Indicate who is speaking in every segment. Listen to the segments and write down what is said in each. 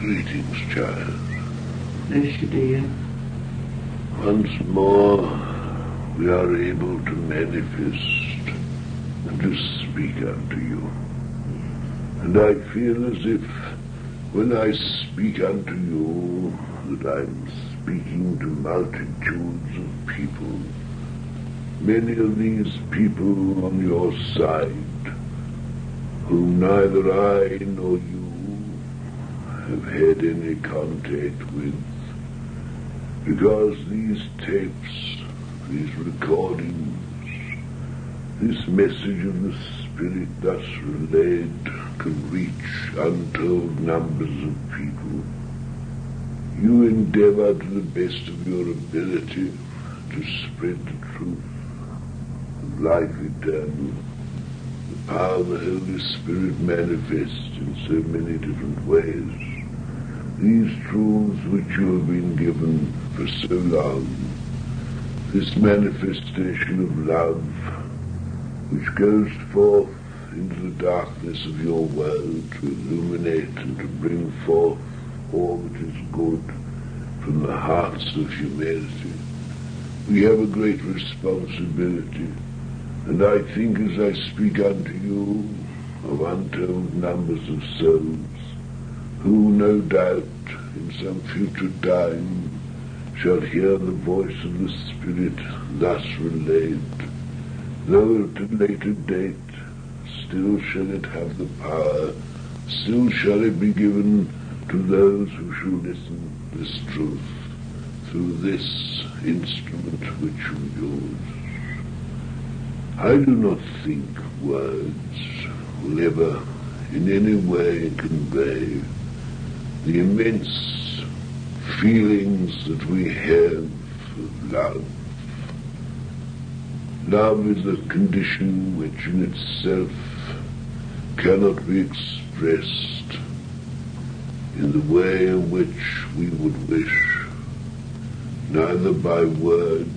Speaker 1: Greetings, child.
Speaker 2: Bless you, dear.
Speaker 1: Once more, we are able to manifest and to speak unto you. And I feel as if, when I speak unto you, that I'm speaking to multitudes of people. Many of these people on your side, whom neither I nor you have had any contact with, because these tapes, these recordings, this message of the Spirit thus relayed can reach untold numbers of people. You endeavor to the best of your ability to spread the truth of life eternal. The power of the Holy Spirit manifests in so many different ways. These truths which you have been given for so long, this manifestation of love which goes forth into the darkness of your world to illuminate and to bring forth all that is good from the hearts of humanity. We have a great responsibility, and I think as I speak unto you of untold numbers of souls who no doubt in some future time shall hear the voice of the Spirit thus relayed, though at a later date, still shall it have the power, still shall it be given to those who shall listen this truth through this instrument which you use. I do not think words will ever in any way convey the immense feelings that we have of love. Love is a condition which in itself cannot be expressed in the way in which we would wish, neither by word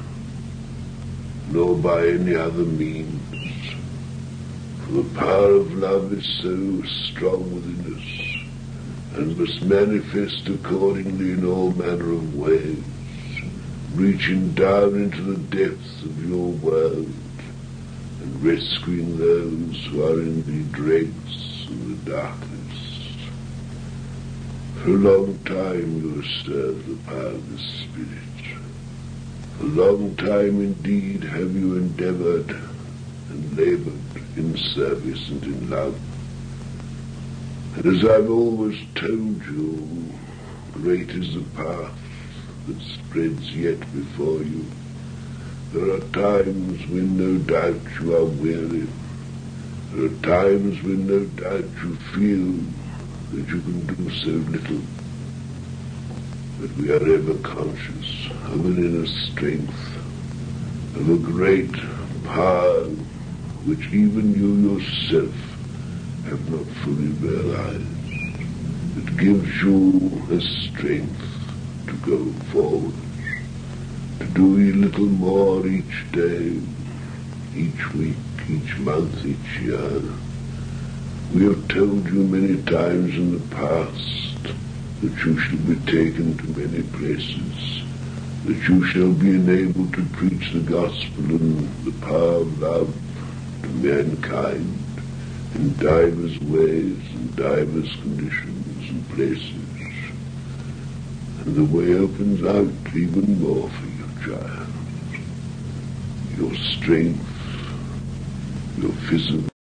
Speaker 1: nor by any other means. For the power of love is so strong within us, and must manifest accordingly in all manner of ways, reaching down into the depths of your world and rescuing those who are in the dregs of the darkness. For a long time you have served the power of the Spirit. For a long time indeed have you endeavored and labored in service and in love. And as I've always told you, great is the path that spreads yet before you. There are times when no doubt you are weary. There are times when no doubt you feel that you can do so little. But we are ever conscious of an inner strength, of a great power which even you yourself have not fully realized. It gives you a strength to go forward, to do a little more each day, each week, each month, each year. We have told you many times in the past that you shall be taken to many places, that you shall be enabled to preach the gospel and the power of love to mankind in divers ways and divers conditions and places. And the way opens out even more for you, child. Your strength, your physical